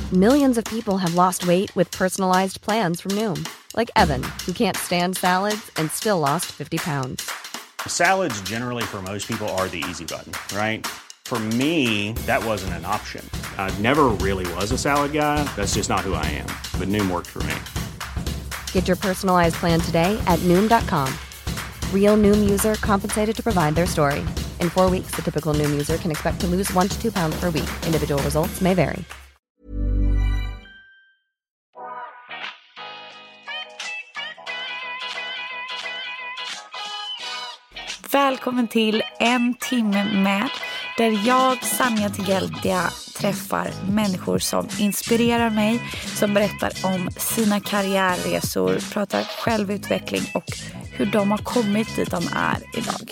Millions of people have lost weight with personalized plans from Noom. Like Evan, who can't stand salads and still lost 50 pounds. Salads generally for most people are the easy button, right? For me, that wasn't an option. I never really was a salad guy. That's just not who I am. But Noom worked for me. Get your personalized plan today at Noom.com. Real Noom user compensated to provide their story. In 4 weeks, the typical Noom user can expect to lose 1 to 2 pounds per week. Individual results may vary. Välkommen till En timme med, där jag, Sanja Tigeltia, träffar människor som inspirerar mig, som berättar om sina karriärresor, pratar självutveckling och hur de har kommit dit de är idag.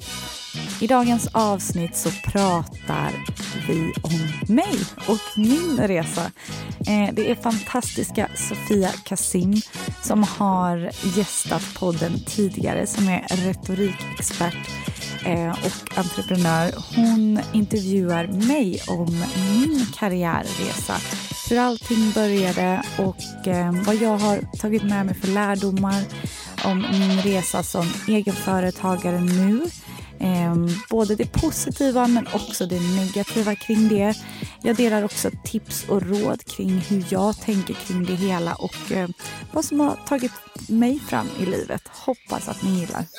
I dagens avsnitt så pratar vi om mig och min resa. Det är fantastiska Sofia Kasim som har gästat podden tidigare, som är retorikexpert och entreprenör. Hon intervjuar mig om min karriärresa, hur allting började och vad jag har tagit med mig för lärdomar om min resa som egenföretagare nu. Både det positiva men också det negativa kring det. Jag delar också tips och råd kring hur jag tänker kring det hela och vad som har tagit mig fram i livet. Hoppas att ni gillar.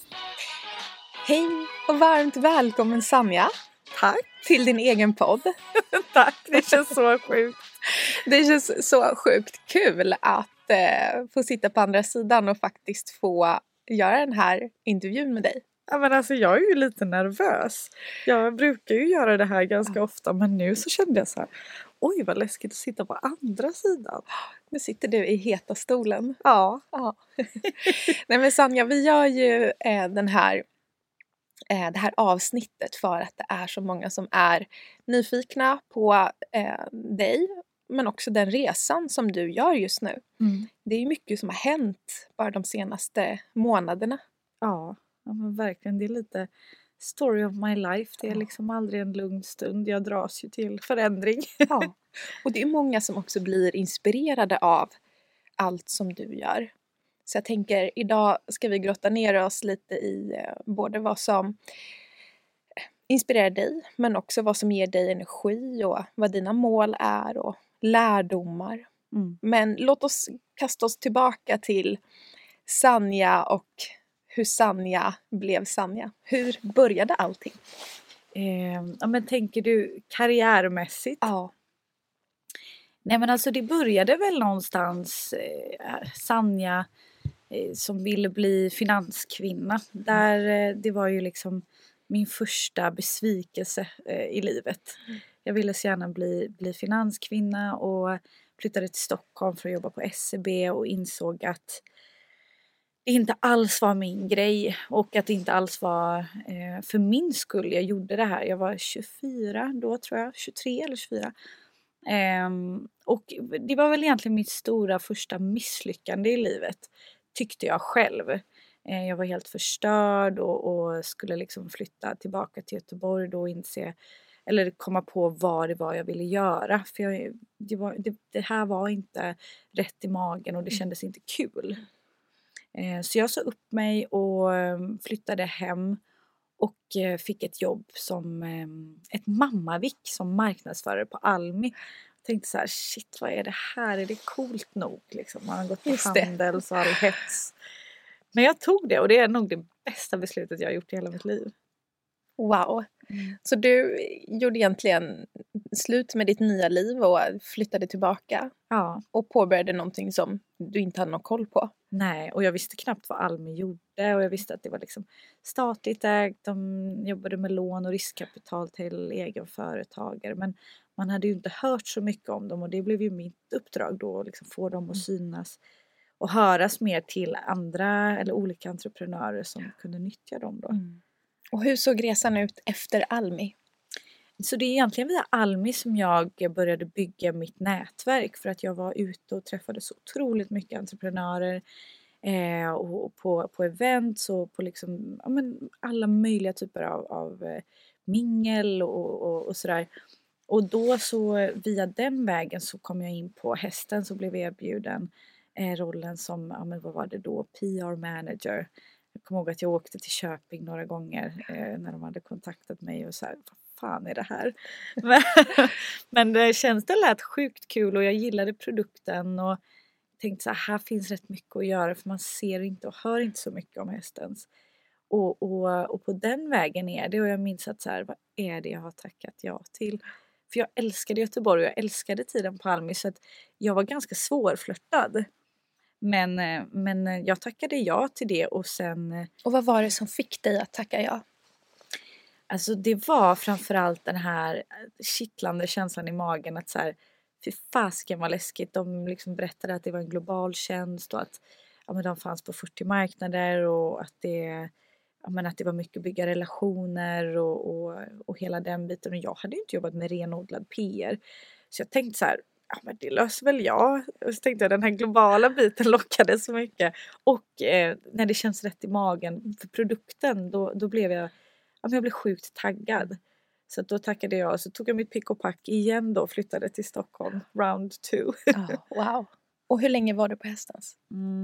Hej och varmt välkommen Sanja. Tack. Till din egen podd. Tack, det känns så sjukt. Det känns så sjukt kul att få sitta på andra sidan och faktiskt få göra den här intervjun med dig. Ja, men alltså jag är ju lite nervös. Jag brukar ju göra det här ganska ofta, men nu så kände jag så här, oj vad läskigt att sitta på andra sidan. Nu sitter du i heta stolen. Ja. Nej men Sanja, vi gör ju det här avsnittet för att det är så många som är nyfikna på dig, men också den resan som du gör just nu. Mm. Det är ju mycket som har hänt bara de senaste månaderna. Ja, men verkligen, det är lite story of my life. Det är liksom aldrig en lugn stund. Jag dras ju till förändring. Ja, och det är många som också blir inspirerade av allt som du gör. Så jag tänker, idag ska vi grotta ner oss lite i både vad som inspirerar dig, men också vad som ger dig energi och vad dina mål är och lärdomar. Mm. Men låt oss kasta oss tillbaka till Sanja och hur Sanja blev Sanja. Hur började allting? Ja, men tänker du karriärmässigt? Ja. Nej, men alltså det började väl någonstans Sanja som ville bli finanskvinna. Där det var ju liksom min första besvikelse i livet. Jag ville så gärna bli finanskvinna och flyttade till Stockholm för att jobba på SEB och insåg att det inte alls var min grej och att det inte alls var för min skull jag gjorde det här. Jag var 24 då, tror jag, 23 eller 24. Och det var väl egentligen mitt stora första misslyckande i livet, tyckte jag själv. Jag var helt förstörd och skulle liksom flytta tillbaka till Göteborg då och inse, eller komma på vad det var jag ville göra. För det här var inte rätt i magen och det kändes inte kul. Så jag sa upp mig och flyttade hem och fick ett jobb som ett mammavik som marknadsförare på Almi. Jag tänkte så här, shit, vad är det här? Är det coolt nog? Liksom? Man har gått på Handels och all hets. Men jag tog det och det är nog det bästa beslutet jag har gjort i hela mitt liv. Wow. Så du gjorde egentligen slut med ditt nya liv och flyttade tillbaka. Ja. Och påbörjade någonting som du inte hade någon koll på. Nej, och jag visste knappt vad Almi gjorde och jag visste att det var liksom statligt ägt. De jobbade med lån och riskkapital till egenföretagare, men man hade ju inte hört så mycket om dem och det blev ju mitt uppdrag då att liksom få dem att synas och höras mer till andra eller olika entreprenörer som kunde nyttja dem då. Och hur såg resan ut efter Almi? Så det är egentligen via Almi som jag började bygga mitt nätverk, för att jag var ute och träffade så otroligt mycket entreprenörer och på events och på liksom, ja, men alla möjliga typer av mingel och sådär. Och då så via den vägen så kom jag in på hästen, så blev jag erbjuden rollen som, ja men vad var det då, PR manager. Jag kommer ihåg att jag åkte till Köping några gånger när de hade kontaktat mig och så här, vad fan är det här? Men det lät sjukt kul och jag gillade produkten och tänkte så här finns rätt mycket att göra för man ser inte och hör inte så mycket om hästens. Och på den vägen är det, och jag minns att så här, vad är det jag har tackat ja till? För jag älskade Göteborg och jag älskade tiden på Almi, så att jag var ganska svårflörtad. Men jag tackade ja till det och sen... Och vad var det som fick dig att tacka ja? Alltså det var framförallt den här kittlande känslan i magen att så här, fy fasken vad läskigt. De liksom berättade att det var en global tjänst och att men de fanns på 40 marknader och att att det var mycket bygga relationer och hela den biten. Och jag hade ju inte jobbat med renodlad PR. Så jag tänkte så här, men det löser väl jag. Och så tänkte jag den här globala biten lockade så mycket. Och när det känns rätt i magen för produkten då blev jag blev sjukt taggad. Så då tackade jag och så tog jag mitt pick och pack igen då och flyttade till Stockholm round 2. Wow. Och hur länge var du på hästens?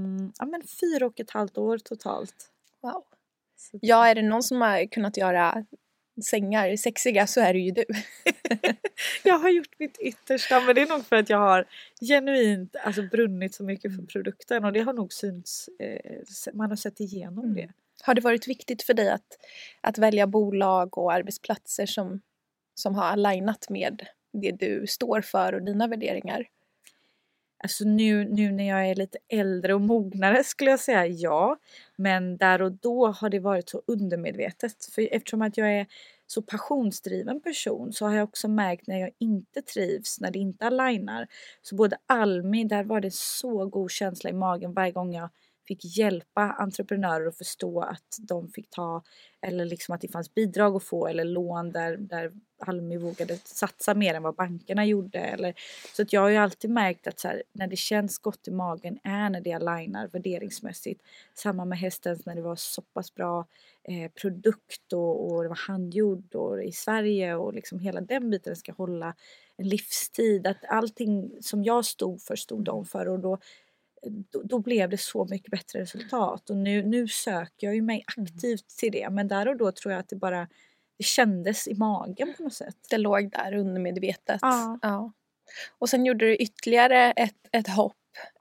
4,5 år totalt. Wow. Ja, är det någon som har kunnat göra sängar sexiga så är det ju du. Jag har gjort mitt yttersta, men det är nog för att jag har genuint brunnit så mycket för produkten och det har nog synts, man har sett igenom det. Har det varit viktigt för dig att välja bolag och arbetsplatser som har alignat med det du står för och dina värderingar? Alltså nu när jag är lite äldre och mognare skulle jag säga ja. Men där och då har det varit så undermedvetet. För eftersom att jag är så passionsdriven person så har jag också märkt när jag inte trivs, när det inte alignar. Så både Almi, där var det så god känsla i magen varje gång jag fick hjälpa entreprenörer att förstå att de fick ta, eller liksom att det fanns bidrag att få eller lån där Almi vågade satsa mer än vad bankerna gjorde. Så att jag har ju alltid märkt att så här, när det känns gott i magen är när det alignar värderingsmässigt. Samma med hästens när det var så pass bra produkt och det var handgjord och i Sverige och liksom hela den biten ska hålla en livstid. Att allting som jag stod för stod de för och då blev det så mycket bättre resultat. Och nu söker jag ju mig aktivt till det. Men där och då tror jag att det kändes i magen på något sätt. Det låg där undermedvetet. Ja. Och sen gjorde du ytterligare ett hopp.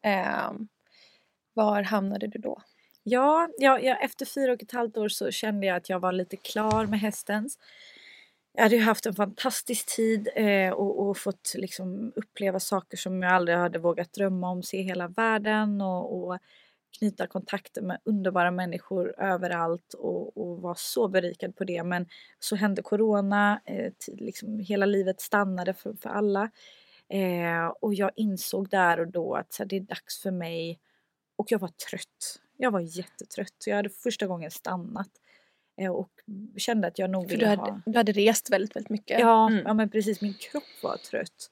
Var hamnade du då? Ja, efter 4,5 år så kände jag att jag var lite klar med hästens. Jag hade ju haft en fantastisk tid och fått liksom uppleva saker som jag aldrig hade vågat drömma om. Se hela världen och knyta kontakter med underbara människor överallt och var så berikad på det. Men så hände corona, liksom hela livet stannade för alla. Och jag insåg där och då att så här, det är dags för mig. Och jag var trött. Jag var jättetrött. Jag hade första gången stannat. Och kände att jag nog ville ha... Du hade rest väldigt, väldigt mycket. Ja, men precis. Min kropp var trött.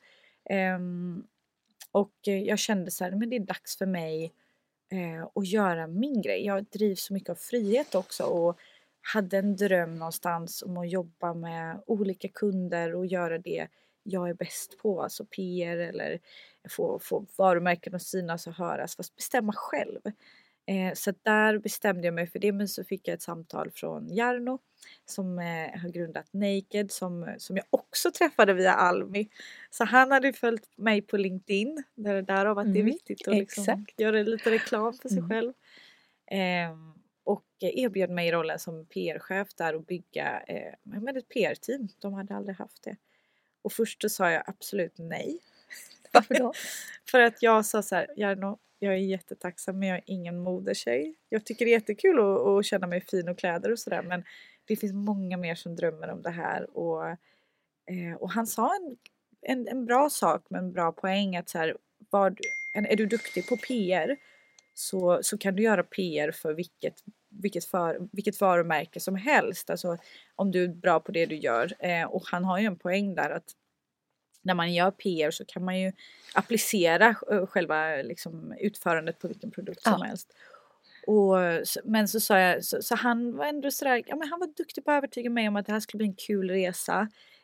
Och jag kände så här, men det är dags för mig att göra min grej. Jag drivs så mycket av frihet också. Och hade en dröm någonstans om att jobba med olika kunder och göra det jag är bäst på. Alltså PR eller få varumärken att synas och höras. Fast bestämma själv. Så där bestämde jag mig för det, men så fick jag ett samtal från Jarno som har grundat Naked som jag också träffade via Almi. Så han hade följt mig på LinkedIn, därav att det är viktigt att liksom göra lite reklam för sig själv. Och erbjöd mig rollen som PR-chef där och bygga ett PR-team. De hade aldrig haft det. Och först så sa jag absolut nej. Varför då? För att jag sa så här, Jarno, jag är jättetacksam men jag är ingen modertjej. Jag tycker det är jättekul att känna mig fin och kläder och sådär. Men det finns många mer som drömmer om det här. Och han sa en bra sak med en bra poäng. Att så här, är du duktig på PR så kan du göra PR för vilket varumärke som helst. Alltså om du är bra på det du gör. Och han har ju en poäng där att när man gör PR så kan man ju applicera själva liksom, utförandet på vilken produkt som helst. Men så sa jag, så han var ändå sådär, ja men han var duktig på att övertyga mig om att det här skulle bli en kul resa.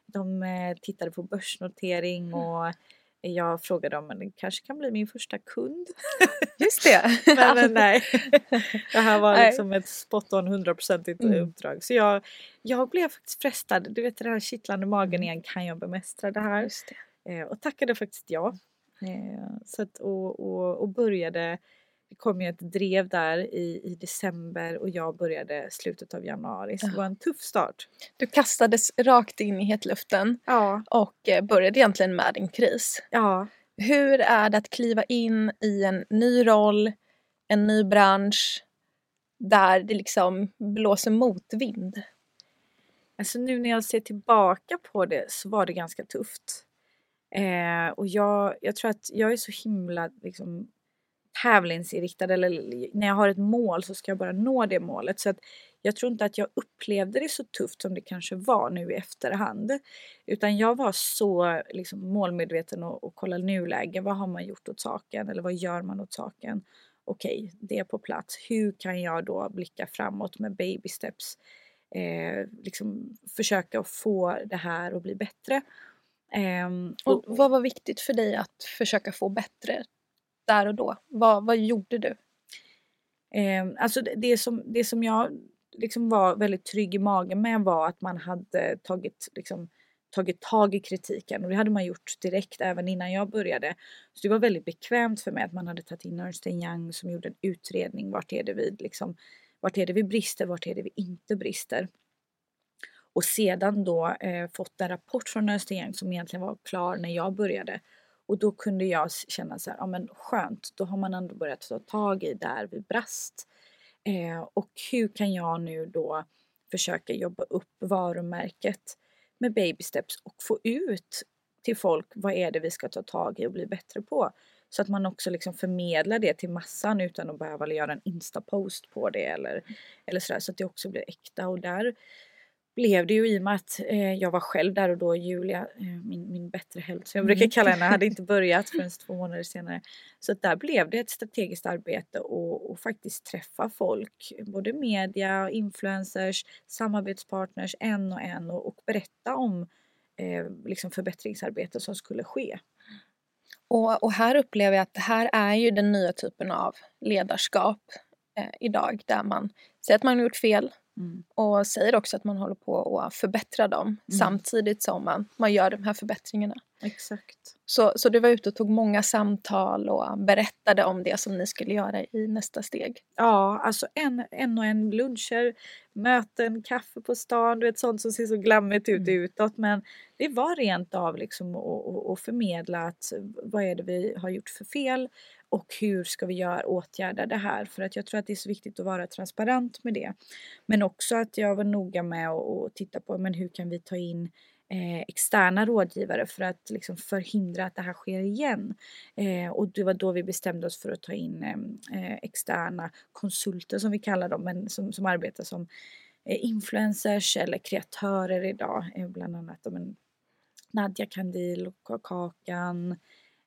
De tittade på börsnotering och jag frågade om det kanske kan bli min första kund. Just det. Men nej, det här var liksom ett spot on 100% uppdrag. Så jag blev faktiskt frestad. Du vet, den här kittlande magen igen, kan jag bemästra det här? Just det. Och tackade faktiskt ja. Så att, och började, det kom ju ett drev där i december och jag började slutet av januari. Så det var en tuff start. Du kastades rakt in i hetluften och började egentligen med din kris. Ja. Hur är det att kliva in i en ny roll, en ny bransch där det liksom blåser motvind? Alltså nu när jag ser tillbaka på det så var det ganska tufft. Och jag tror att jag är så himla liksom tävlingsinriktad, eller när jag har ett mål så ska jag bara nå det målet. Så att jag tror inte att jag upplevde det så tufft som det kanske var nu i efterhand. Utan jag var så liksom målmedveten och kollade nuläge. Vad har man gjort åt saken? Eller vad gör man åt saken? Okej, det är på plats. Hur kan jag då blicka framåt med baby steps? Liksom försöka att få det här att bli bättre. Och vad var viktigt för dig att försöka få bättre där och då? Vad gjorde du? Alltså det som jag liksom var väldigt trygg i magen med var att man hade tagit tag i kritiken, och det hade man gjort direkt även innan jag började. Så det var väldigt bekvämt för mig att man hade tagit in Ernst & Young som gjorde en utredning. Vart är det vi brister, vart är det vi inte brister. Och sedan då fått en rapport från Ernst & Young som egentligen var klar när jag började. Och då kunde jag känna så här, ja men skönt, då har man ändå börjat ta tag i där vi brast. Och hur kan jag nu då försöka jobba upp varumärket med baby steps och få ut till folk vad är det vi ska ta tag i och bli bättre på. Så att man också liksom förmedlar det till massan utan att behöva göra en Insta-post på det eller sådär, så att det också blir äkta. Och där blev det ju, i och med att jag var själv där och då, Julia, min bättre hälft som jag brukar kalla henne, hade inte börjat förrän 2 månader senare. Så att där blev det ett strategiskt arbete och faktiskt träffa folk, både media, influencers, samarbetspartners, en och berätta om liksom förbättringsarbete som skulle ske. Och här upplever jag att det här är ju den nya typen av ledarskap idag, där man säger att man har gjort fel. Och säger också att man håller på att förbättra dem samtidigt som man gör de här förbättringarna. Exakt. Så du var ute och tog många samtal och berättade om det som ni skulle göra i nästa steg. Ja, alltså en luncher, möten, kaffe på stan, du vet, sånt som ser så glammigt ut utåt. Men det var rent av liksom att förmedla att vad är det vi har gjort för fel och hur ska vi åtgärda det här. För att jag tror att det är så viktigt att vara transparent med det. Men också att jag var noga med att titta på, men hur kan vi ta in externa rådgivare för att liksom förhindra att det här sker igen. Och det var då vi bestämde oss för att ta in externa konsulter som vi kallar dem, men som arbetar som influencers eller kreatörer idag. Bland annat Nadja Kandil och Kakan,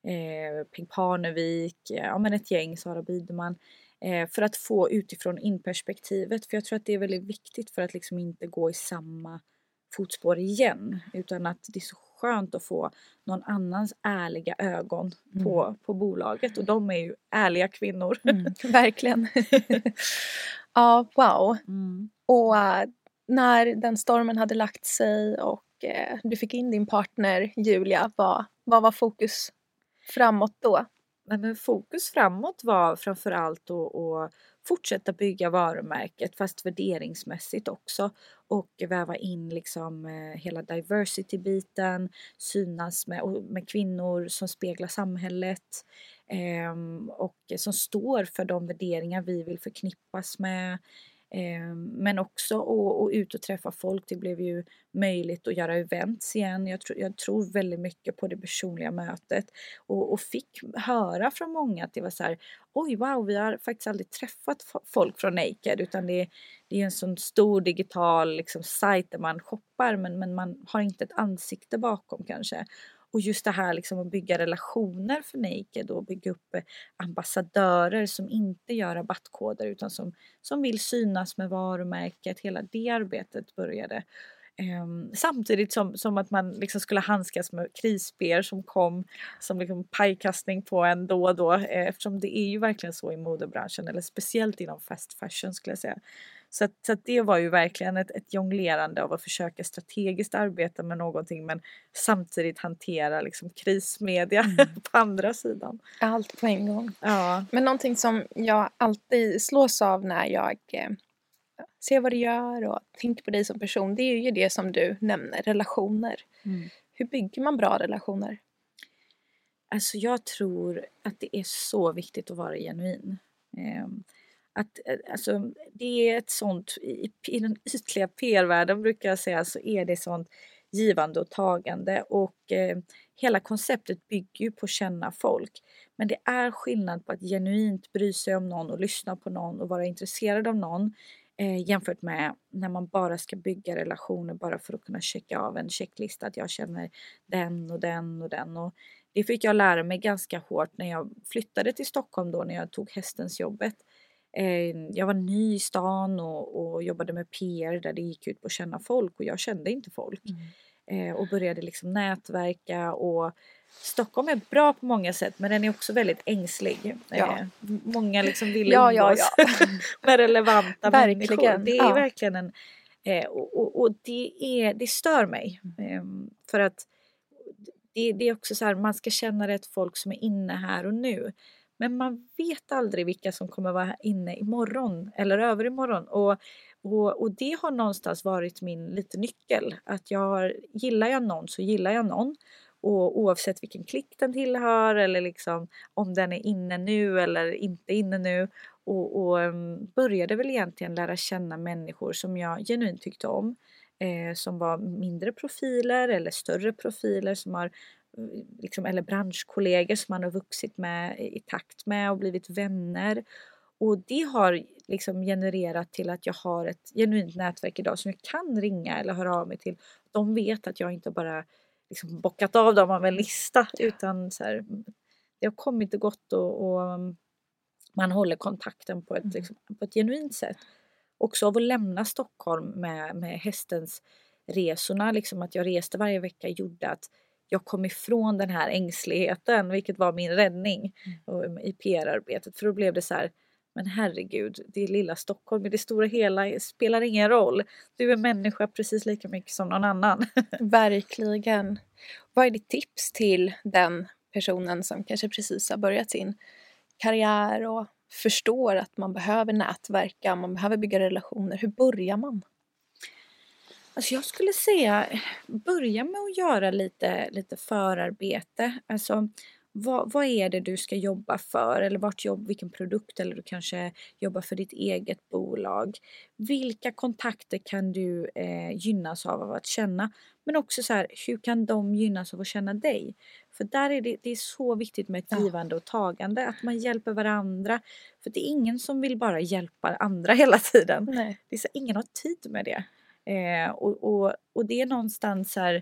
Peg Parnevik, men ett gäng, Sara Biderman. För att få utifrån in-perspektivet. För jag tror att det är väldigt viktigt för att liksom inte gå i samma fotspår igen, utan att det är så skönt att få någon annans ärliga ögon på bolaget, och de är ju ärliga kvinnor. Verkligen. Ja, wow. Och när den stormen hade lagt sig och du fick in din partner Julia, vad var fokus framåt då? Men fokus framåt var framförallt att fortsätta bygga varumärket, fast värderingsmässigt också, och väva in liksom hela diversity-biten, synas med kvinnor som speglar samhället och som står för de värderingar vi vill förknippas med. Men också att ut och träffa folk. Det blev ju möjligt att göra events igen. Jag tror väldigt mycket på det personliga mötet. Och fick höra från många att det var så här: oj wow, vi har faktiskt aldrig träffat folk från Naked. Utan det är en sån stor digital liksom sajt där man shoppar. Men man har inte ett ansikte bakom kanske. Och just det här liksom att bygga relationer för Naked och bygga upp ambassadörer som inte gör rabattkoder utan som vill synas med varumärket. Hela det arbetet började. Samtidigt som att man liksom skulle handskas med krisber som kom som liksom pajkastning på en då och då. Eftersom det är ju verkligen så i modebranschen, eller speciellt inom fast fashion skulle jag säga. Så att det var ju verkligen ett jonglerande av att försöka strategiskt arbeta med någonting men samtidigt hantera liksom krismedia på andra sidan. Allt på en gång. Ja. Men någonting som jag alltid slås av när jag ser vad du gör och tänker på dig som person, det är ju det som du nämner, relationer. Hur bygger man bra relationer? Alltså jag tror att det är så viktigt att vara genuin. Alltså, det är ett sånt, i den ytliga PR-världen brukar jag säga, så är det sånt givande och tagande och hela konceptet bygger ju på att känna folk. Men det är skillnad på att genuint bry sig om någon och lyssna på någon och vara intresserad av någon jämfört med när man bara ska bygga relationer bara för att kunna checka av en checklista att jag känner den och den och den. Och det fick jag lära mig ganska hårt när jag flyttade till Stockholm då, när jag tog hästensjobbet. Jag var ny i stan och jobbade med PR där det gick ut på att känna folk och jag kände inte folk. Och började liksom nätverka, och Stockholm är bra på många sätt men den är också väldigt ängslig. Många liksom vill umgås med relevanta människor. Det är verkligen en och det stör mig. För att det är också så här, man ska känna rätt folk som är inne här och nu. Men man vet aldrig vilka som kommer vara inne imorgon eller överimorgon. Och det har någonstans varit min lite nyckel. Att gillar jag någon så gillar jag någon. Och oavsett vilken klick den tillhör eller liksom om den är inne nu eller inte inne nu. Och började väl egentligen lära känna människor som jag genuint tyckte om. Som var mindre profiler eller större profiler som har liksom, eller branschkollegor som man har vuxit med i takt med och blivit vänner. Och det har liksom genererat till att jag har ett genuint nätverk idag som jag kan ringa eller höra av mig till. De vet att jag inte bara liksom bockat av dem av en lista utan så här, det har kommit och gått och man håller kontakten på ett genuint sätt. Också av att lämna Stockholm med hästens resorna, liksom att jag reste varje vecka gjorde att jag kom ifrån den här ängsligheten, vilket var min räddning i PR-arbetet. För då blev det så här, men herregud, det är lilla Stockholm, i det stora hela spelar ingen roll. Du är människa precis lika mycket som någon annan. Verkligen. Vad är ditt tips till den personen som kanske precis har börjat sin karriär och förstår att man behöver nätverka, man behöver bygga relationer? Hur börjar man? Alltså jag skulle säga, börja med att göra lite förarbete. Alltså vad är det du ska jobba för? Eller vilken produkt, eller du kanske jobbar för ditt eget bolag. Vilka kontakter kan du gynnas av att känna? Men också så här, hur kan de gynnas av att känna dig? För där är det är så viktigt med ett givande och tagande. Att man hjälper varandra. För det är ingen som vill bara hjälpa andra hela tiden. Nej. Det är så, ingen har tid med det. Och det är någonstans här,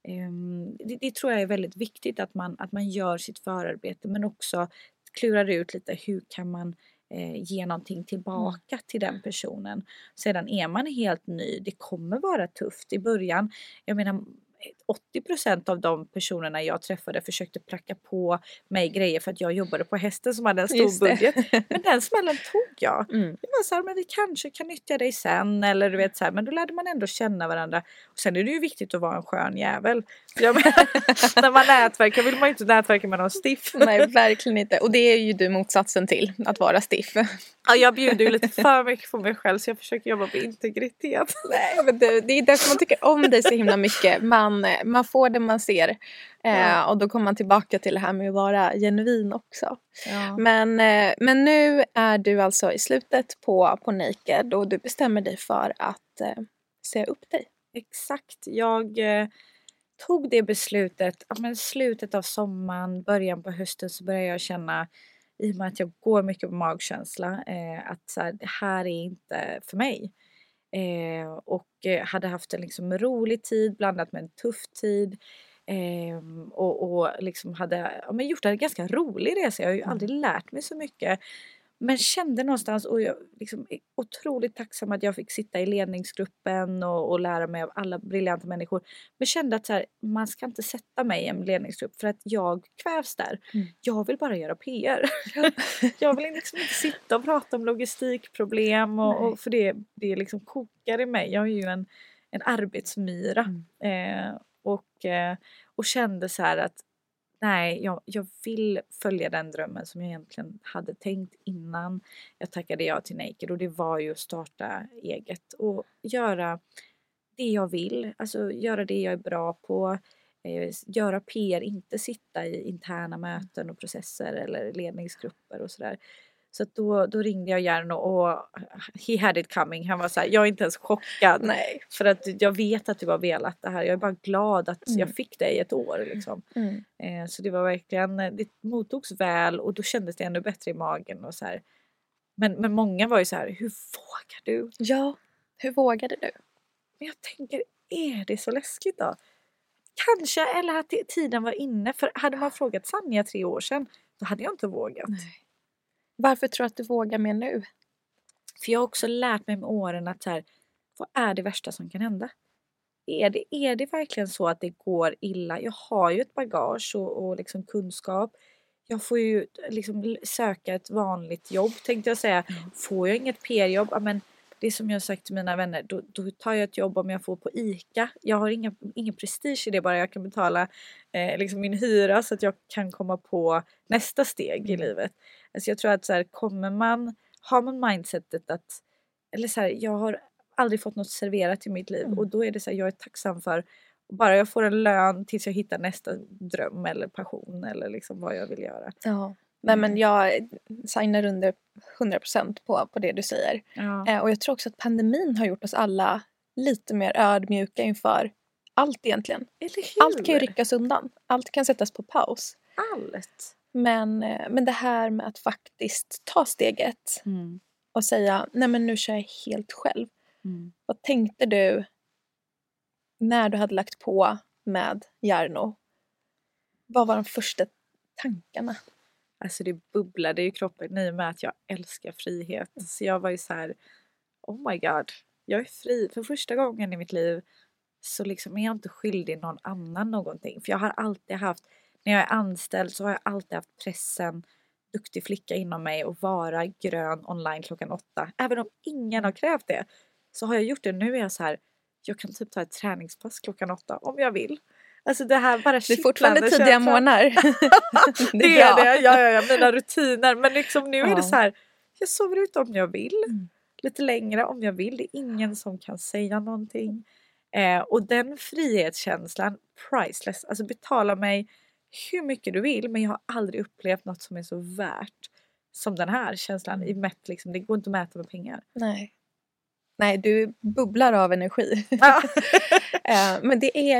det tror jag är väldigt viktigt att man gör sitt förarbete, men också klurar ut lite hur kan man ge någonting tillbaka till den personen. Sedan är man helt ny, det kommer vara tufft i början. Jag menar 80% av de personerna jag träffade försökte pracka på mig grejer för att jag jobbade på hästen som hade en stor budget. Men den smällen tog jag. Det var så här, men vi kanske kan nyttja dig sen. Eller du vet så här, men då lärde man ändå känna varandra. Och sen är det ju viktigt att vara en skön jävel. När man nätverkar vill man ju inte nätverka med någon stiff. Nej, verkligen inte. Och det är ju du motsatsen till, att vara stiff. Ja, jag bjuder ju lite för mycket på mig själv så jag försöker jobba på integritet. Nej, men det är därför man tycker om dig så himla mycket. Man får det man ser. Och då kommer man tillbaka till det här med att vara genuin också. Ja. Men nu är du alltså i slutet på Naked och du bestämmer dig för att säga upp dig. Exakt, jag tog det beslutet. Men slutet av sommaren, början på hösten så började jag känna, i och med att jag går mycket på magkänsla, att så här, det här är inte för mig. Och hade haft en liksom rolig tid blandat med en tuff tid. Och liksom hade gjort en ganska rolig resa. Jag har ju aldrig lärt mig så mycket. Men kände någonstans, och jag liksom är otroligt tacksam att jag fick sitta i ledningsgruppen och lära mig av alla briljanta människor. Men kände att så här, man ska inte sätta mig i en ledningsgrupp för att jag kvävs där. Jag vill bara göra PR. Jag vill liksom inte sitta och prata om logistikproblem och för det liksom kokar i mig. Jag är ju en arbetsmyra. Och kände så här att nej, jag vill följa den drömmen som jag egentligen hade tänkt innan jag tackade ja till Naked. Och det var ju att starta eget och göra det jag vill. Alltså göra det jag är bra på. Göra PR, inte sitta i interna möten och processer eller ledningsgrupper och sådär. Så att då ringde jag Jarno och he had it coming. Han var så här, jag är inte ens chockad. Nej. För att jag vet att du har velat det här. Jag är bara glad att jag fick det i ett år. Liksom. Så det var verkligen, det mottogs väl och då kändes det ännu bättre i magen. Och så här. Men många var ju så här, hur vågar du? Ja, hur vågade du? Men jag tänker, är det så läskigt då? Kanske, eller att tiden var inne. För hade man frågat Sanja 3 år sedan, då hade jag inte vågat. Nej. Varför tror du att du vågar mer nu? För jag har också lärt mig med åren att så här, vad är det värsta som kan hända? Är det verkligen så att det går illa? Jag har ju ett bagage och liksom kunskap. Jag får ju liksom söka ett vanligt jobb, tänkte jag säga. Får jag inget PR-jobb, ja, men det är som jag har sagt till mina vänner, då tar jag ett jobb om jag får på ICA. Jag har ingen prestige i det, bara jag kan betala liksom min hyra så att jag kan komma på nästa steg i livet. Alltså jag tror att så här, har man mindsetet att, eller så här, jag har aldrig fått något serverat i mitt liv och då är det så här, jag är tacksam för bara jag får en lön tills jag hittar nästa dröm eller passion eller liksom vad jag vill göra. Ja. Nej, men jag signar under 100% på det du säger. Ja. Och jag tror också att pandemin har gjort oss alla lite mer ödmjuka inför allt egentligen. Eller hur? Allt kan ju ryckas undan. Allt kan sättas på paus. Allt. Men det här med att faktiskt ta steget och säga, nej men nu kör jag helt själv. Vad tänkte du när du hade lagt på med Jarno? Vad var de första tankarna? Alltså det bubblade i kroppen i och med att jag älskar frihet. Så jag var ju så här, oh my god, jag är fri. För första gången i mitt liv så liksom är jag inte skyldig någon annan någonting. För jag har alltid haft, när jag är anställd så har jag alltid haft pressen, duktig flicka inom mig och vara grön online 8:00. Även om ingen har krävt det så har jag gjort det. Nu är jag så här, jag kan typ ta ett träningspass 8:00 om jag vill. Alltså det här bara det är fortfarande tidiga månader. Det är det. Ja, mina rutiner. Men liksom nu är det så här, jag sover ut om jag vill. Lite längre om jag vill. Det är ingen som kan säga någonting. Och den frihetskänslan, priceless. Alltså betala mig hur mycket du vill. Men jag har aldrig upplevt något som är så värt som den här känslan. I mätt, liksom, det går inte att mäta med pengar. Nej, du bubblar av energi. Men det är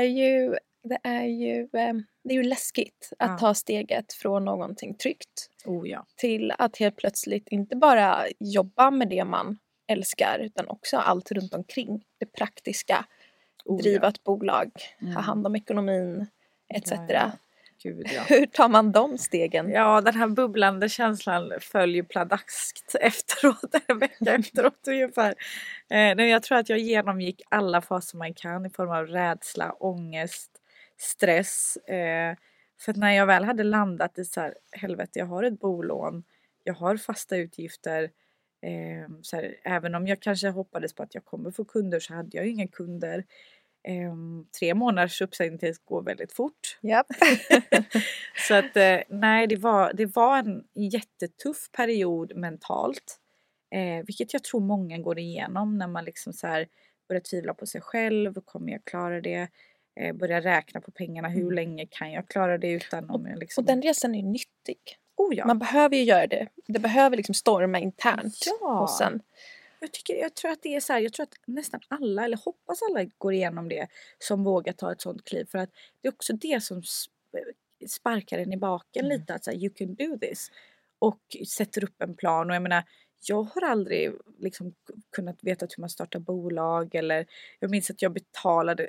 ju läskigt att ta steget från någonting tryggt till att helt plötsligt inte bara jobba med det man älskar utan också allt runt omkring det praktiska, driva ett bolag, ha hand om ekonomin etc. Gud, ja. Hur tar man de stegen? Ja, den här bubblande känslan följer pladaskt efteråt, en vecka efteråt ungefär. Jag tror att jag genomgick alla faser man kan i form av rädsla, ångest, stress. För att när jag väl hade landat i så här, helvete, jag har ett bolån, jag har fasta utgifter. Så här, även om jag kanske hoppades på att jag kommer få kunder så hade jag ju inga kunder. 3 månaders uppsägningstid går väldigt fort. Yep. Så att nej, det var en jättetuff period mentalt. Vilket jag tror många går igenom när man liksom så här börjar tvivla på sig själv. Kommer jag klara det? Börjar räkna på pengarna. Hur länge kan jag klara det utan om jag liksom... Och den resan är nyttig. Oh, ja. Man behöver ju göra det. Det behöver liksom storma internt hos en. Jag tror att det är så här, jag tror att nästan alla, eller hoppas alla går igenom det som vågar ta ett sånt kliv. För att det är också det som sparkar en i baken lite. Att så här, you can do this. Och sätter upp en plan. Och jag menar, jag har aldrig liksom kunnat veta hur man startar bolag. Eller jag minns att jag betalade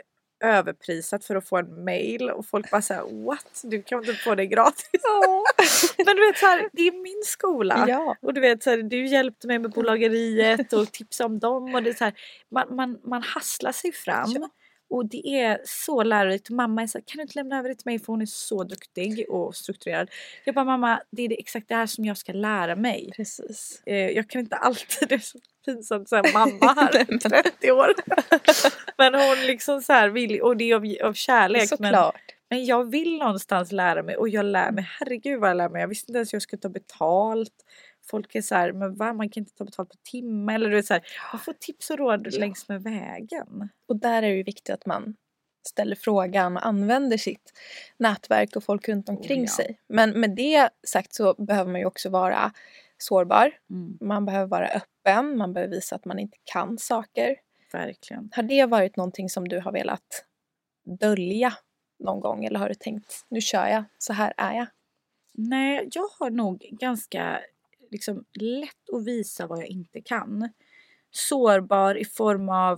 överprisat för att få en mail och folk bara såhär, what? Du kan inte få det gratis. Men du vet såhär, det är min skola. Ja. Och du vet såhär, du hjälpte mig med bolageriet och tipsade om dem och det är såhär, man hasslar sig fram. Ja. Och det är så lärorikt. Mamma är så här, kan du inte lämna över det till mig för hon är så duktig och strukturerad. Jag bara, mamma, det är exakt det här som jag ska lära mig. Precis. Jag kan inte alltid, det är så pinsamt så här, mamma här 30 år. Men hon liksom så här vill, och det är av kärlek. Såklart. Men jag vill någonstans lära mig och jag lär mig, herregud vad jag lär mig. Jag visste inte ens att jag skulle ta betalt. Folk är så här, men man kan inte ta betalt på timme. Eller du vet så här, man får tips och råd längs med vägen. Och där är det ju viktigt att man ställer frågan och använder sitt nätverk och folk runt omkring sig. Men med det sagt så behöver man ju också vara sårbar. Man behöver vara öppen. Man behöver visa att man inte kan saker. Verkligen. Har det varit någonting som du har velat dölja någon gång? Eller har du tänkt, nu kör jag, så här är jag? Nej, jag har nog ganska liksom lätt att visa vad jag inte kan. Sårbar i form av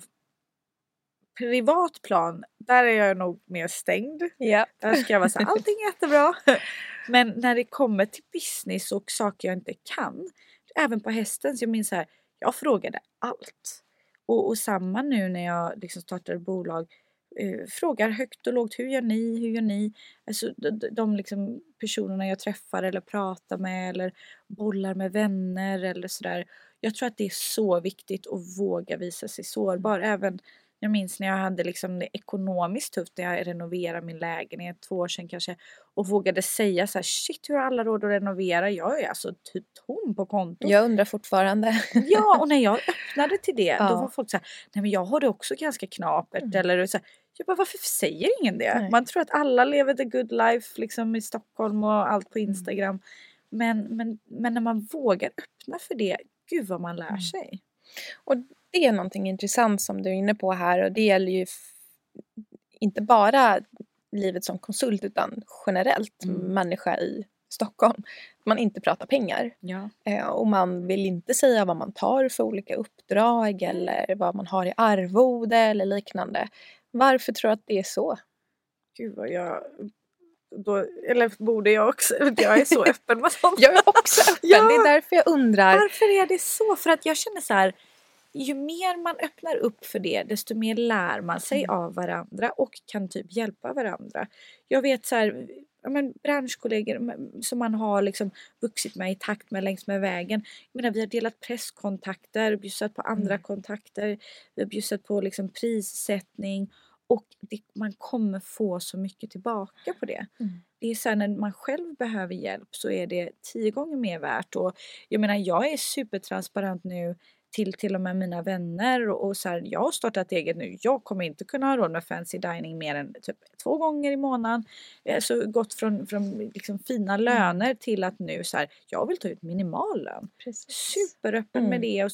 privat plan, där är jag nog mer stängd. Ja. Där ska jag vara så här, allting är jättebra. Men när det kommer till business och saker jag inte kan, även på hästen, så jag minns så här, jag frågade allt. Och samma nu när jag liksom startade bolag, frågar högt och lågt, hur gör ni? Alltså de liksom personerna jag träffar eller pratar med eller bollar med vänner eller sådär. Jag tror att det är så viktigt att våga visa sig sårbar. Även, jag minns när jag hade liksom det ekonomiskt tufft när jag renoverade min lägenhet 2 år sedan kanske. Och vågade säga så här, shit, hur har alla råd att renovera? Jag är alltså typ tom på kontot. Jag undrar fortfarande. Ja, och när jag öppnade till det, då var folk så här, nej men jag har det också ganska knapert. Eller så här, jag bara, varför säger ingen det? Nej. Man tror att alla lever the good life liksom i Stockholm och allt på Instagram. Men när man vågar öppna för det, gud vad man lär sig. Och det är någonting intressant som du är inne på här. Och det gäller ju inte bara livet som konsult utan generellt människa i Stockholm. Man inte pratar pengar. Ja. Och man vill inte säga vad man tar för olika uppdrag eller vad man har i arvode eller liknande. Varför tror du att det är så? Gud vad eller borde jag också? Jag är så öppen med sånt. Jag är också öppen, Ja. det är därför jag undrar. Varför är det så? För att jag känner så här, ju mer man öppnar upp för det, desto mer lär man sig av varandra och kan typ hjälpa varandra. Jag vet så här, branschkollegor som man har liksom vuxit med i takt med längs med vägen. Jag menar, vi har delat presskontakter, bjussat på andra kontakter, vi har bjussat på liksom prissättning. Och man kommer få så mycket tillbaka på det. Det är så här, när man själv behöver hjälp så är det 10 gånger mer värt. Och jag menar, jag är supertransparent nu till och med mina vänner. Och så här, jag har startat eget nu. Jag kommer inte kunna ha råd med fancy dining mer än typ 2 gånger i månaden. Så gått från liksom fina löner till att nu så här, jag vill ta ut minimal lön. Precis. Superöppen med det.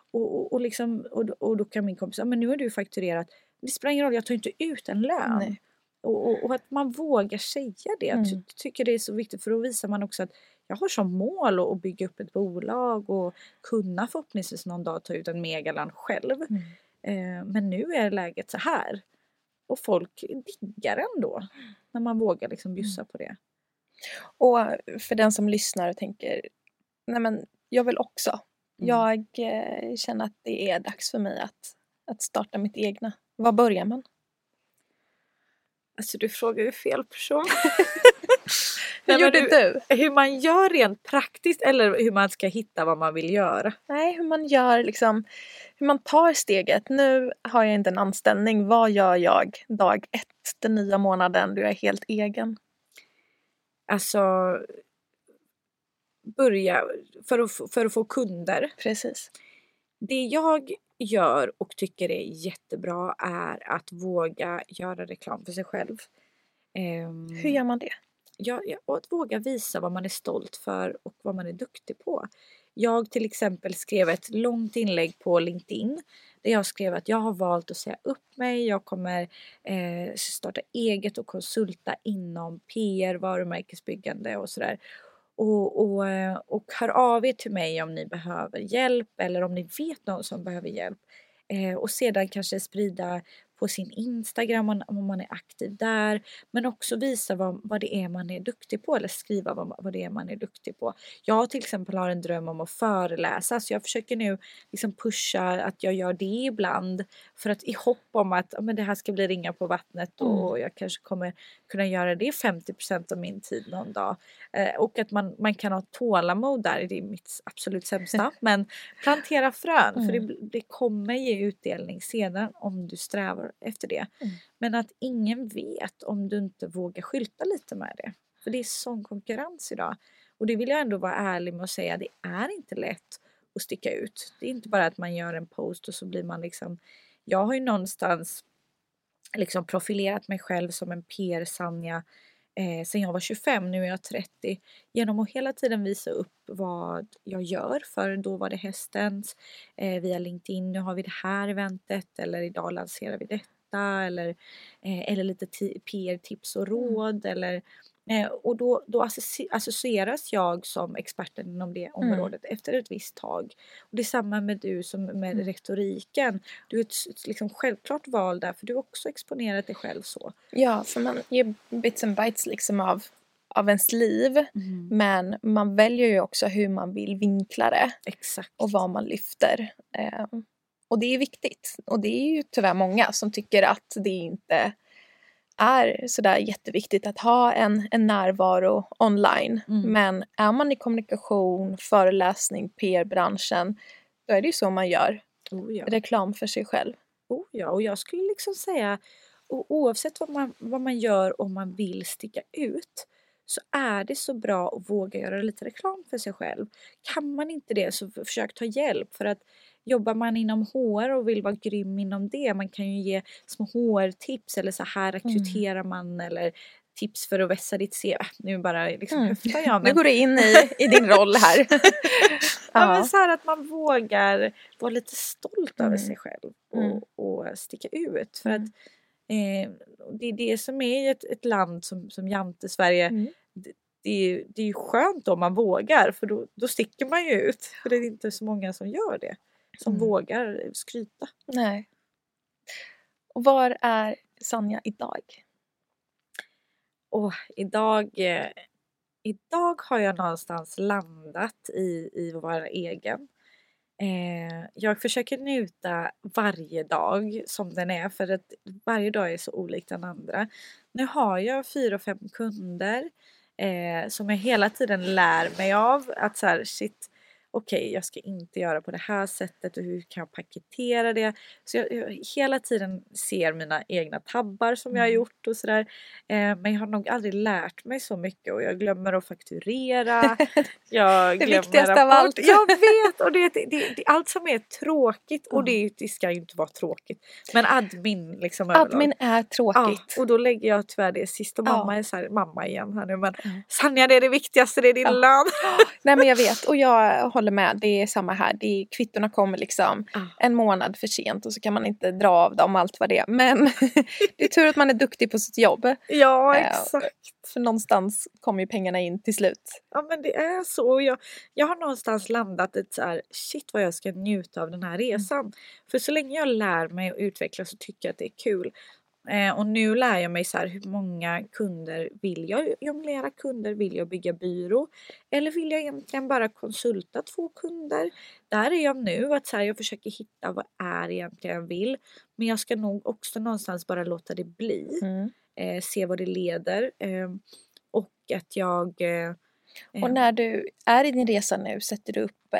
Och då kan min kompis säga, men nu har du fakturerat. Det spelar ingen roll, jag tar inte ut en lön. Nej. Och att man vågar säga det. Jag tycker det är så viktigt, för då visar man också att jag har som mål att bygga upp ett bolag och kunna förhoppningsvis någon dag ta ut en megalön själv. Men nu är läget så här. Och folk diggar ändå när man vågar liksom bjussa på det. Och för den som lyssnar och tänker, nej men jag vill också. Jag känner att det är dags för mig att starta mitt egna. Var börjar man? Alltså du frågar ju fel person. Hur gjorde du? Hur man gör rent praktiskt eller hur man ska hitta vad man vill göra? Nej, hur man gör liksom, hur man tar steget. Nu har jag inte en anställning. Vad gör jag dag 1, den nya månaden då jag är helt egen? Alltså börja för att få kunder. Precis. Det jag gör och tycker är jättebra är att våga göra reklam för sig själv. Hur gör man det? Och att våga visa vad man är stolt för och vad man är duktig på. Jag till exempel skrev ett långt inlägg på LinkedIn där jag skrev att jag har valt att säga upp mig. Jag kommer starta eget och konsulta inom PR, varumärkesbyggande och sådär. Och hör av er till mig om ni behöver hjälp eller om ni vet någon som behöver hjälp. Och sedan kanske sprida på sin Instagram om man är aktiv där. Men också visa vad det är man är duktig på eller skriva vad det är man är duktig på. Jag till exempel har en dröm om att föreläsa, så jag försöker nu liksom pusha att jag gör det ibland för att i hopp om att men det här ska bli ringar på vattnet och jag kanske kommer kunna göra det 50% av min tid någon dag. Och att man kan ha tålamod där, det är mitt absolut sämsta. Men plantera frön, för det kommer ge utdelning sedan om du strävar efter det. Men att ingen vet om du inte vågar skylta lite med det. För det är sån konkurrens idag. Och det vill jag ändå vara ärlig med att säga, det är inte lätt att sticka ut. Det är inte bara att man gör en post och så blir man liksom... Jag har ju någonstans liksom profilerat mig själv som en PR-Sanja sen jag var 25, nu är jag 30, genom att hela tiden visa upp vad jag gör. För då var det Hästens, via LinkedIn, nu har vi det här eventet, eller idag lanserar vi detta, eller lite PR-tips och råd, eller... Och då associeras jag som experten inom det området efter ett visst tag. Och det är samma med du som med retoriken. Du är ett liksom självklart val där, för du har också exponerat dig själv så. Ja, för man ger bits and bites liksom av ens liv. Men man väljer ju också hur man vill vinkla det. Exakt. Och vad man lyfter. Och det är viktigt. Och det är ju tyvärr många som tycker att det inte är sådär jätteviktigt att ha en närvaro online. Men är man i kommunikation, föreläsning, PR-branschen, då är det ju så man gör reklam för sig själv. Ja, och jag skulle liksom säga, oavsett vad man gör om man vill sticka ut, så är det så bra att våga göra lite reklam för sig själv. Kan man inte det, så försök ta hjälp, för att jobbar man inom HR och vill vara grym inom det, man kan ju ge små HR-tips eller så här rekryterar man, eller tips för att vässa ditt CV. Nu bara liksom höftar jag. Men... Nu går du in i din roll här. Ja, men så här att man vågar vara lite stolt över sig själv och sticka ut. För att det är det som är ett land som Jante, Sverige. Det är ju skönt om man vågar, för då sticker man ju ut. För det är inte så många som gör det. Som vågar skryta. Nej. Och var är Sanja idag? Idag har jag någonstans landat i att vara egen. Jag försöker njuta varje dag som den är, för att varje dag är så olik den andra. Nu har jag 4-5 kunder som jag hela tiden lär mig av. Att så här, shit, okej, jag ska inte göra på det här sättet, och hur kan jag paketera det? Så jag hela tiden ser mina egna tabbar som jag har gjort och sådär. Men jag har nog aldrig lärt mig så mycket, och jag glömmer att fakturera. Jag det glömmer viktigaste av allt. Jag vet, och det allt som är tråkigt, och det ska ju inte vara tråkigt. Men admin liksom Admin är tråkigt. Ja, och då lägger jag tyvärr det sist, och mamma är så här, mamma igen här nu. Men Sanja, det är det viktigaste, det är din lön. Nej, men jag vet, och jag håller med, det är samma här. Kvittorna kommer liksom en månad för sent, och så kan man inte dra av dem allt vad det är. Men det är tur att man är duktig på sitt jobb. Ja, exakt. För någonstans kommer ju pengarna in till slut. Ja, men det är så. Jag har någonstans landat i så här, shit vad jag ska njuta av den här resan. För så länge jag lär mig och utvecklas, så tycker jag att det är kul. Och nu lär jag mig så här, hur många kunder vill jag jonglera kunder, vill jag bygga byrå, eller vill jag egentligen bara konsulta 2 kunder. Där är jag nu, att så här, jag försöker hitta vad är egentligen jag vill, men jag ska nog också någonstans bara låta det bli, se vad det leder, och att jag och när du är i din resa nu, sätter du upp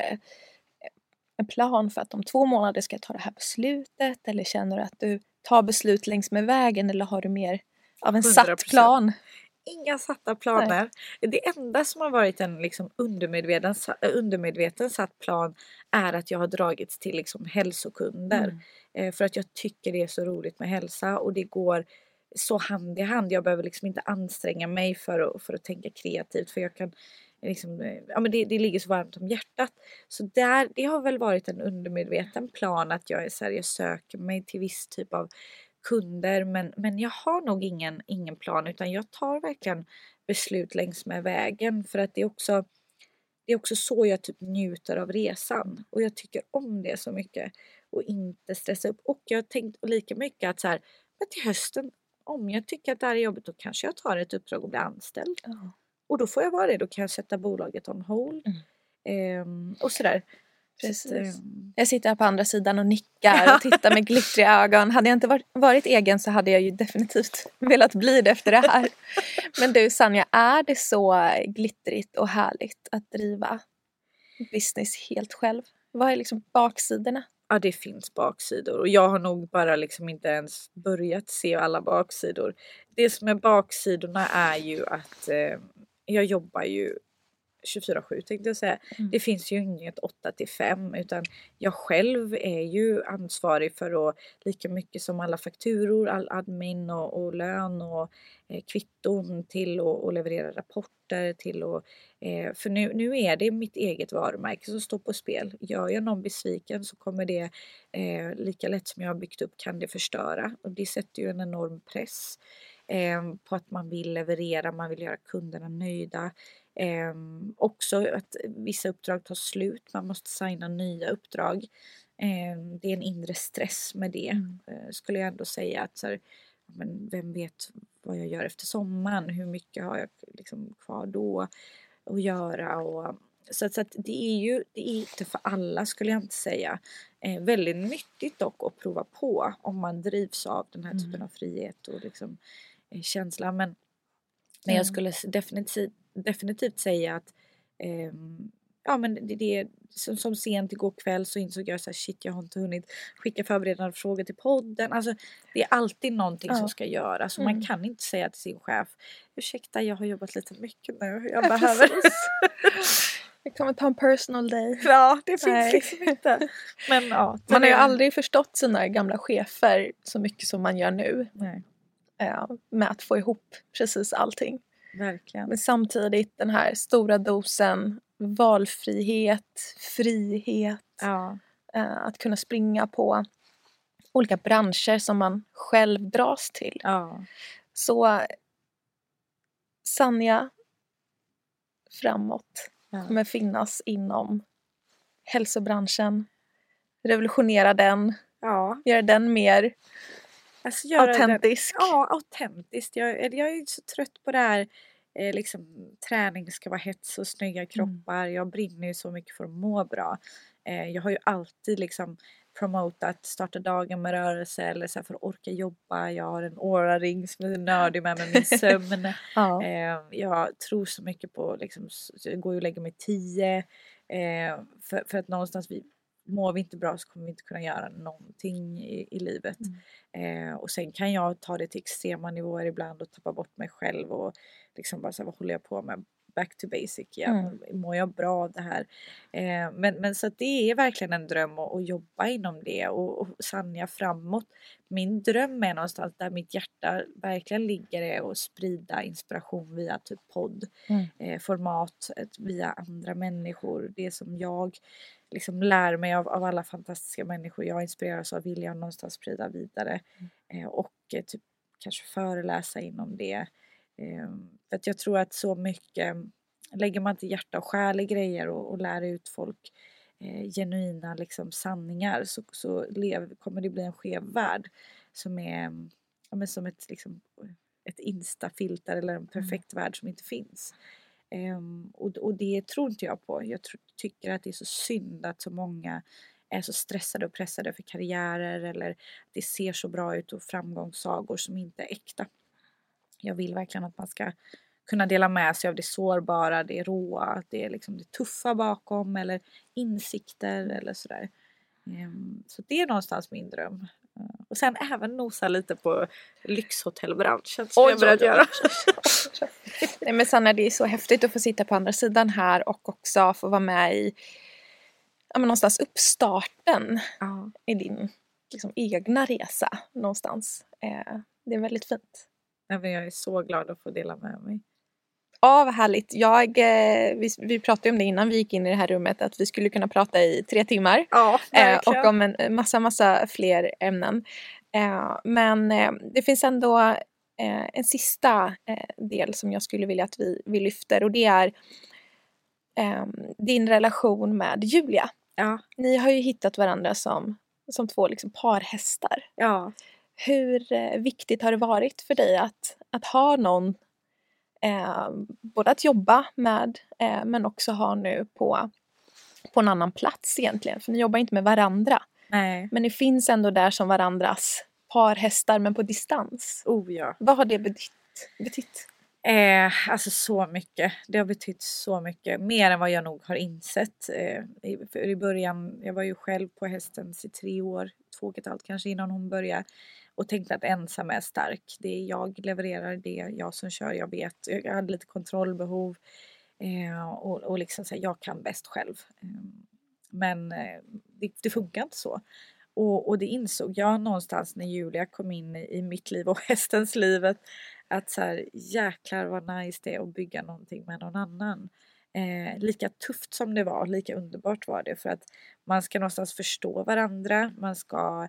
en plan för att om 2 månader ska jag ta det här beslutet, eller känner du att du tar beslut längs med vägen, eller har du mer av en 100%. Satt plan? Inga satta planer. Nej. Det enda som har varit en liksom undermedveten satt plan är att jag har dragits till liksom hälsokunder. För att jag tycker det är så roligt med hälsa, och det går så hand i hand. Jag behöver liksom inte anstränga mig för att tänka kreativt, för jag kan liksom, ja, men det ligger så varmt om hjärtat. Så det har väl varit en undermedveten plan, att jag är så här, jag söker mig till viss typ av kunder, men jag har nog ingen plan, utan jag tar verkligen beslut längs med vägen, för att det är också så jag typ njuter av resan, och jag tycker om det så mycket. och inte stressa upp. Och jag har tänkt lika mycket att så här, men till hösten, om jag tycker att det här är jobbigt, då kanske jag tar ett uppdrag och blir anställd. Och då får jag vara det, då kan jag sätta bolaget on hold. Och sådär. Precis. Jag sitter här på andra sidan och nickar och tittar med glittriga ögon. Hade jag inte varit egen så hade jag ju definitivt velat bli det efter det här. Men du Sanja, är det så glittrigt och härligt att driva business helt själv? Vad är liksom baksidorna? Ja, det finns baksidor och jag har nog bara liksom inte ens börjat se alla baksidor. Det som är baksidorna är ju att jag jobbar ju 24/7 tänkte jag säga. Det finns ju inget 8-5 utan jag själv är ju ansvarig för att lika mycket som alla fakturor, all admin och lön och kvitton till att leverera rapporter till och för nu är det mitt eget varumärke som står på spel. Gör jag någon besviken så kommer det lika lätt som jag har byggt upp kan det förstöra och det sätter ju en enorm press på att man vill leverera, man vill göra kunderna nöjda. Också att vissa uppdrag tar slut, man måste signa nya uppdrag. Det är en inre stress med det. Skulle jag ändå säga att så här, men vem vet vad jag gör efter sommaren, hur mycket har jag liksom kvar då att göra och så att det är inte för alla skulle jag inte säga. Väldigt nyttigt dock att prova på om man drivs av den här typen av frihet och liksom känsla men jag skulle definitivt säga att ja men det som sent igår kväll så insåg jag så här, shit jag har inte hunnit skicka förberedande frågor till podden. Alltså det är alltid någonting som ska göras. Så man kan inte säga till sin chef, ursäkta jag har jobbat lite mycket nu. Jag behöver. Jag kommer ta en personal day. Ja, det finns liksom inte. Men ja. Man har ju aldrig förstått sina gamla chefer så mycket som man gör nu. Nej. Med att få ihop precis allting. Verkligen. Men samtidigt den här stora dosen valfrihet, frihet. Ja. Att kunna springa på olika branscher som man själv dras till. Ja. Så Sanja framåt kommer finnas inom hälsobranschen. Revolutionera den. Ja. Göra den mer autentisk. Autentiskt. Jag är så trött på det här. Liksom, träning ska vara hets och snygga kroppar. Jag brinner ju så mycket för att må bra. Jag har ju alltid liksom promotat starta dagen med rörelse eller så här för att orka jobba. Jag har en Oura-ring som är nördig med min sömn. Jag tror så mycket på liksom, jag går ju och lägger mig 10 för att någonstans mår vi inte bra så kommer vi inte kunna göra någonting i livet. Och sen kan jag ta det till extrema nivåer ibland och tappa bort mig själv och liksom bara så här, vad håller jag på med? Back to basic igen. Mår jag bra av det här? Men så att det är verkligen en dröm att jobba inom det och Sanja framåt. Min dröm är någonstans där mitt hjärta verkligen ligger är att sprida inspiration via typ podd, format, via andra människor. Det som jag liksom lär mig av alla fantastiska människor jag inspireras av vill jag någonstans sprida vidare och typ kanske föreläsa inom det. För att jag tror att så mycket lägger man till hjärta och själ i grejer och lär ut folk genuina liksom sanningar så kommer det bli en skev värld som är som ett liksom ett instafilter eller en perfekt värld som inte finns. Och det tror inte jag på. Jag tycker att det är så synd att så många är så stressade och pressade för karriärer eller att det ser så bra ut och framgångssagor som inte är äkta. Jag vill verkligen att man ska kunna dela med sig av det sårbara, det råa, det är liksom det tuffa bakom eller insikter eller sådär. Så det är någonstans min dröm. Och sen även nosa lite på lyxhotellbranschen som jag börjat göra. Nej men Sanna, det är så häftigt att få sitta på andra sidan här och också få vara med i någonstans uppstarten i din liksom, egna resa någonstans. Det är väldigt fint. Jag är så glad att få dela med mig. Ja, vad härligt. Vi pratade om det innan vi gick in i det här rummet att vi skulle kunna prata i 3 timmar. Ja, och om en massa fler ämnen. Men det finns ändå en sista del som jag skulle vilja att vi lyfter. Och det är din relation med Julia. Ja. Ni har ju hittat varandra som som 2 liksom parhästar. Ja. Hur viktigt har det varit för dig att ha någon både att jobba med men också ha nu på en annan plats egentligen? För ni jobbar inte med varandra. Nej. Men ni finns ändå där som varandras parhästar men på distans. Oh ja. Vad har det betytt? Alltså så mycket. Det har betytt så mycket. Mer än vad jag nog har insett. För i början, jag var ju själv på hästen i 3 år. 2,5 kanske innan hon började. Och tänkte att ensam är stark. Det är jag levererar, det är jag som kör, jag vet. Jag hade lite kontrollbehov. Och liksom så här, jag kan bäst själv. Men det funkar inte så. Och det insåg jag någonstans när Julia kom in i mitt liv och hästens livet. Att så här, jäklar vad nice det är att bygga någonting med någon annan. Lika tufft som det var, lika underbart var det. För att man ska någonstans förstå varandra. Man ska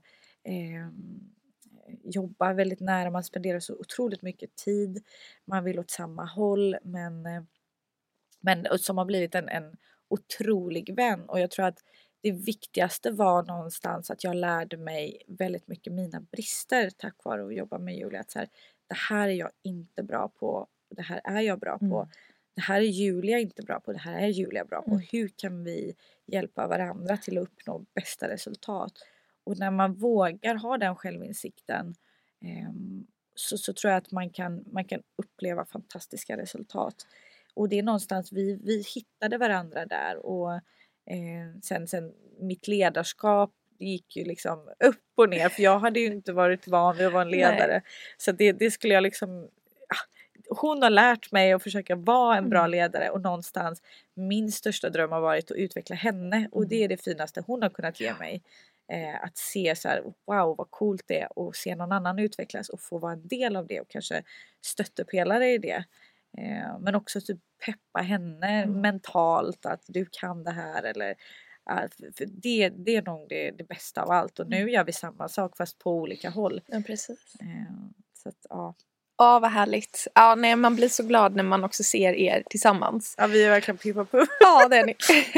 jobba väldigt nära. Man spenderar så otroligt mycket tid. Man vill åt samma håll. Men som har blivit en otrolig vän. Och jag tror att det viktigaste var någonstans att jag lärde mig väldigt mycket mina brister tack vare att jobba med Julia. Att så här, det här är jag inte bra på och det här är jag bra på. Det här är Julia inte bra på, det här är Julia bra på. Hur kan vi hjälpa varandra till att uppnå bästa resultat? Och när man vågar ha den självinsikten så tror jag att man kan uppleva fantastiska resultat. Och det är någonstans vi hittade varandra där och sen mitt ledarskap gick ju liksom upp och ner, för jag hade ju inte varit van vid att vara en ledare. Nej. Så det skulle jag liksom hon har lärt mig att försöka vara en bra ledare, och någonstans min största dröm har varit att utveckla henne, och det är det finaste hon har kunnat ge mig. Att se så här, wow vad coolt det är, och se någon annan utvecklas och få vara en del av det och kanske stöttepelare i det. Men också typ peppa henne mentalt att du kan det här, eller för det är nog det bästa av allt, och nu gör vi samma sak fast på olika håll. Ja, precis. Så att, ja. Ja, vad härligt. Ja, nej, man blir så glad när man också ser er tillsammans. Ja, vi är verkligen pippa på. Ja, det är ni.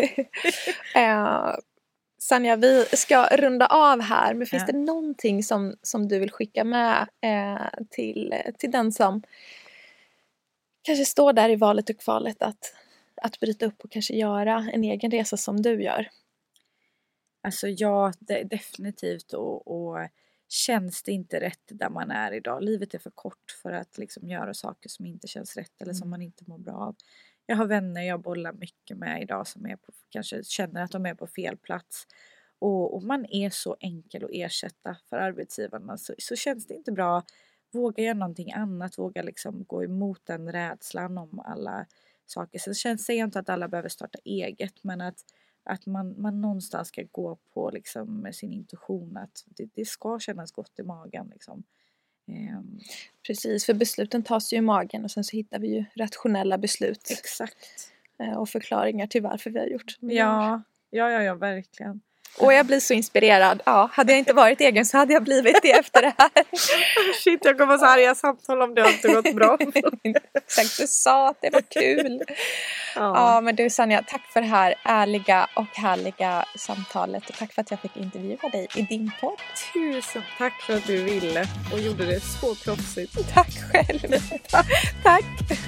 Sanja, vi ska runda av här, men finns det någonting som du vill skicka med till den som kanske står där i valet och kvalet att bryta upp och kanske göra en egen resa som du gör? Alltså ja, definitivt, och känns det inte rätt där man är idag. Livet är för kort för att liksom göra saker som inte känns rätt eller som man inte mår bra av. Jag har vänner jag bollar mycket med idag som är kanske känner att de är på fel plats. Och man är så enkel att ersätta för arbetsgivarna, så känns det inte bra. Våga göra någonting annat, våga liksom gå emot den rädslan om alla saker. Sen säger jag inte att alla behöver starta eget, men att man någonstans ska gå på liksom med sin intuition, att det ska kännas gott i magen liksom. Precis, för besluten tas ju i magen, och sen så hittar vi ju rationella beslut. Exakt. Och förklaringar till varför vi har gjort. Ja, verkligen. Och jag blir så inspirerad. Ja, hade jag inte varit egen så hade jag blivit det efter det här. Shit, jag kommer så arga samtal om det har inte gått bra. Exakt, du sa att det var kul. Ja, men du Sanja, tack för det här ärliga och härliga samtalet. Och tack för att jag fick intervjua dig i din podd. Tusen tack för att du ville och gjorde det så proffsigt. Tack själv. Tack.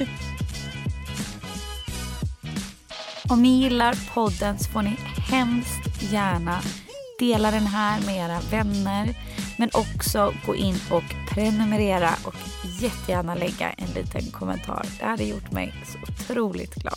Om ni gillar podden så får ni hemskt gärna dela den här med era vänner. Men också gå in och prenumerera och jättegärna lägga en liten kommentar. Det hade gjort mig så otroligt glad.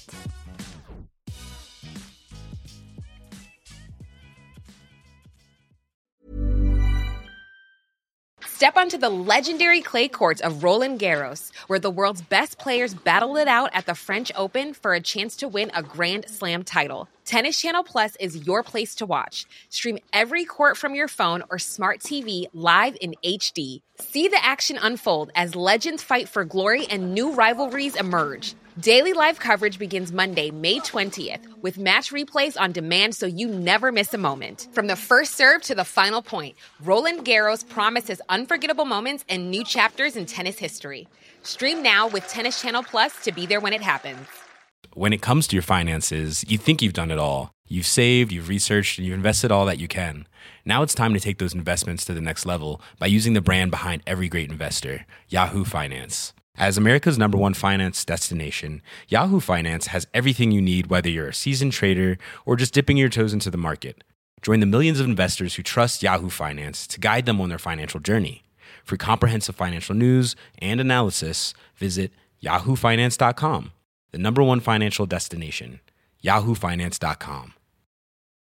Step onto the legendary clay courts of Roland Garros, where the world's best players battle it out at the French Open for a chance to win a Grand Slam title. Tennis Channel Plus is your place to watch. Stream every court from your phone or smart TV live in HD. See the action unfold as legends fight for glory and new rivalries emerge. Daily live coverage begins Monday, May 20th, with match replays on demand so you never miss a moment. From the first serve to the final point, Roland Garros promises unforgettable moments and new chapters in tennis history. Stream now with Tennis Channel Plus to be there when it happens. When it comes to your finances, you think you've done it all. You've saved, you've researched, and you've invested all that you can. Now it's time to take those investments to the next level by using the brand behind every great investor, Yahoo Finance. As America's #1 finance destination, Yahoo Finance has everything you need, whether you're a seasoned trader or just dipping your toes into the market. Join the millions of investors who trust Yahoo Finance to guide them on their financial journey. For comprehensive financial news and analysis, visit yahoofinance.com. The #1 financial destination, yahoofinance.com.